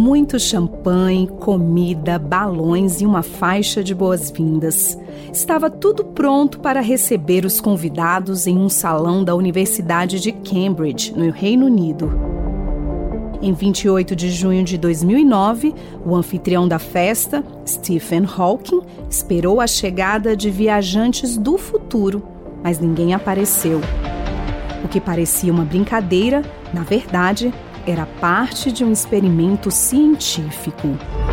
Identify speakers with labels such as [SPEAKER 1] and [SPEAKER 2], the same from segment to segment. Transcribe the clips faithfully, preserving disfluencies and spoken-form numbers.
[SPEAKER 1] Muito champanhe, comida, balões e uma faixa de boas-vindas. Estava tudo pronto para receber os convidados em um salão da Universidade de Cambridge, no Reino Unido. Em vinte e oito de junho de dois mil e nove, o anfitrião da festa, Stephen Hawking, esperou a chegada de viajantes do futuro, mas ninguém apareceu. O que parecia uma brincadeira, na verdade, era parte de um experimento científico.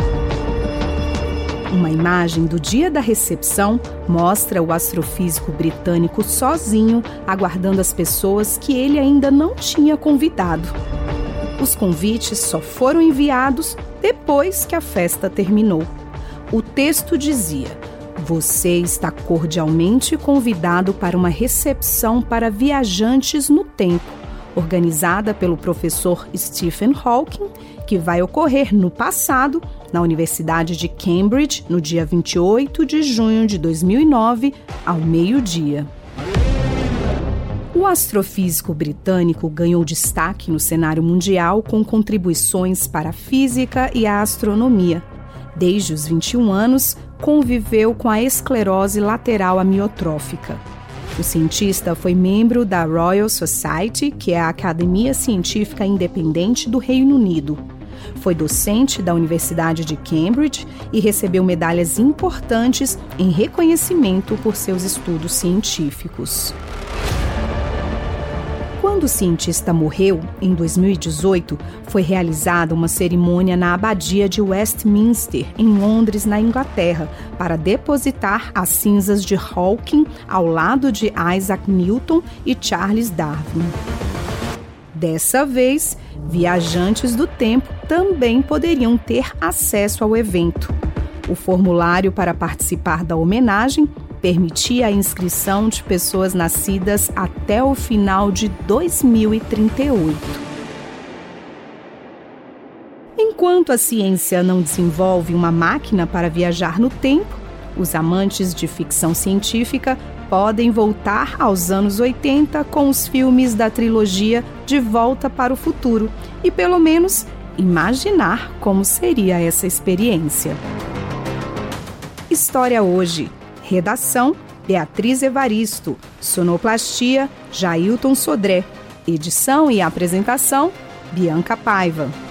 [SPEAKER 1] Uma imagem do dia da recepção mostra o astrofísico britânico sozinho, aguardando as pessoas que ele ainda não tinha convidado. Os convites só foram enviados depois que a festa terminou. O texto dizia: "Você está cordialmente convidado para uma recepção para viajantes no tempo, organizada pelo professor Stephen Hawking, que vai ocorrer no passado, na Universidade de Cambridge, no dia vinte e oito de junho de dois mil e nove, ao meio-dia." O astrofísico britânico ganhou destaque no cenário mundial com contribuições para a física e a astronomia. Desde os vinte e um anos, conviveu com a esclerose lateral amiotrófica. O cientista foi membro da Royal Society, que é a Academia Científica Independente do Reino Unido. Foi docente da Universidade de Cambridge e recebeu medalhas importantes em reconhecimento por seus estudos científicos. Quando o cientista morreu, em dois mil e dezoito, foi realizada uma cerimônia na Abadia de Westminster, em Londres, na Inglaterra, para depositar as cinzas de Hawking ao lado de Isaac Newton e Charles Darwin. Dessa vez, viajantes do tempo também poderiam ter acesso ao evento. O formulário para participar da homenagem permitia a inscrição de pessoas nascidas até o final de dois mil e trinta e oito. Enquanto a ciência não desenvolve uma máquina para viajar no tempo, os amantes de ficção científica podem voltar aos anos oitenta com os filmes da trilogia De Volta para o Futuro e, pelo menos, imaginar como seria essa experiência. História Hoje. Redação: Beatriz Evaristo. Sonoplastia: Jailton Sodré. Edição e apresentação: Bianca Paiva.